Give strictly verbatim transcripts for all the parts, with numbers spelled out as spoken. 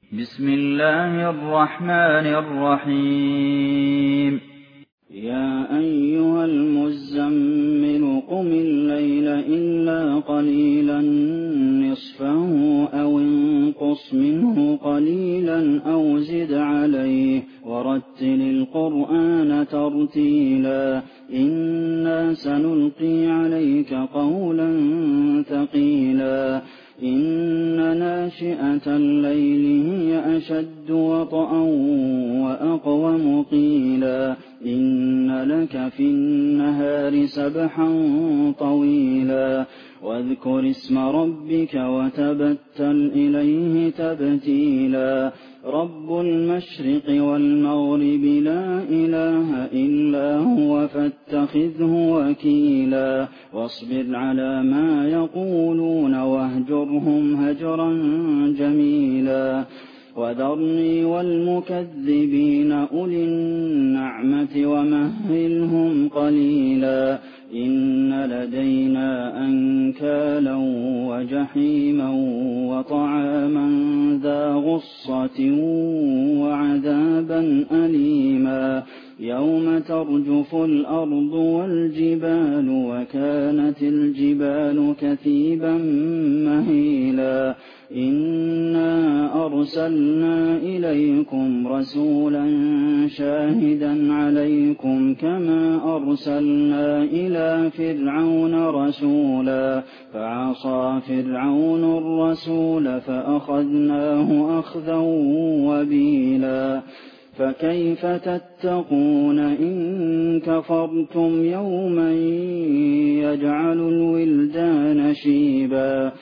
بسم الله الرحمن الرحيم يا أيها المزمل قم الليل إلا قليلا نصفه أو انقص منه قليلا أو زد عليه ورتل القرآن ترتيلا إنا سنلقي عليك قولا ثقيلا إن ناشئة الليل هي أشد وطئا وأقوم قيلا إن لك في النهار سبحا طويلا واذكر اسم ربك وتبتل إليه تبتيلا رب المشرق والمغرب لا إله إلا هو فاتخذه وكيلا واصبر على ما يقولون واهجرهم هجرا جميلا وذرني والمكذبين أولي النعمة ومهلهم قليلا إن لدينا أنكالا وجحيما وطعاما ذا غصة وعذابا أليما يوم ترجف الأرض والجبال وكانت الجبال كثيبا مهيلا إنا أرسلنا إليكم رسولا شاهدا عليكم كما أرسلنا إلى فرعون رسولا فعصى فرعون الرسول فأخذناه أخذا وبيلا فكيف تتقون إن كفرتم يوما يجعل الولدان شيبا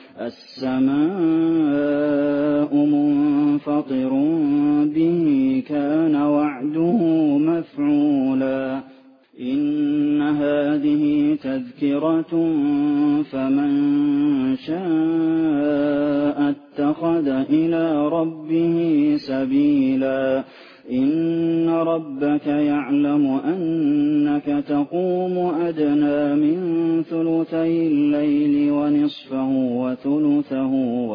السماء منفطر به كان وعده مفعولا إن هذه تذكرة فمن شاء اتخذ إلى ربه سبيلا إن ربك يعلم أنك تقوم أدنى من ثلثي الليل ونصفه وثلثه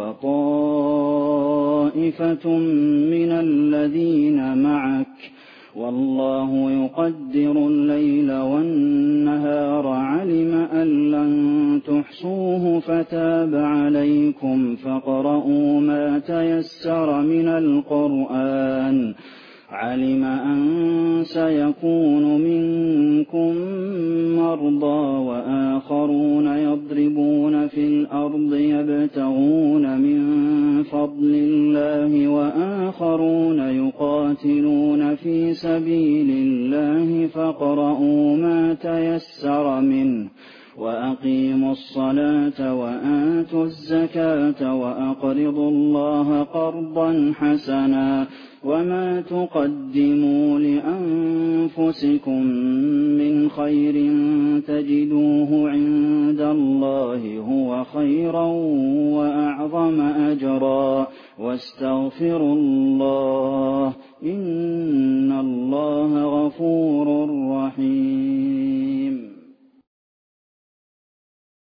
وطائفة من الذين معك والله يقدر الليل والنهار علم أن لن تحصوه فتاب عليكم فاقرؤوا ما تيسر من القرآن علم أن سيكون منكم مرضى وآخرون يضربون في الأرض يبتغون من فضل الله وآخرون يقاتلون في سبيل الله فاقرؤوا ما تيسر منه وأقيموا الصلاة وآتوا الزكاة وأقرضوا الله قرضا حسنا وما تقدموا لأنفسكم من خير تجدوه عند الله هو خيرا وأعظم أجرا واستغفروا الله إن الله غفور رحيم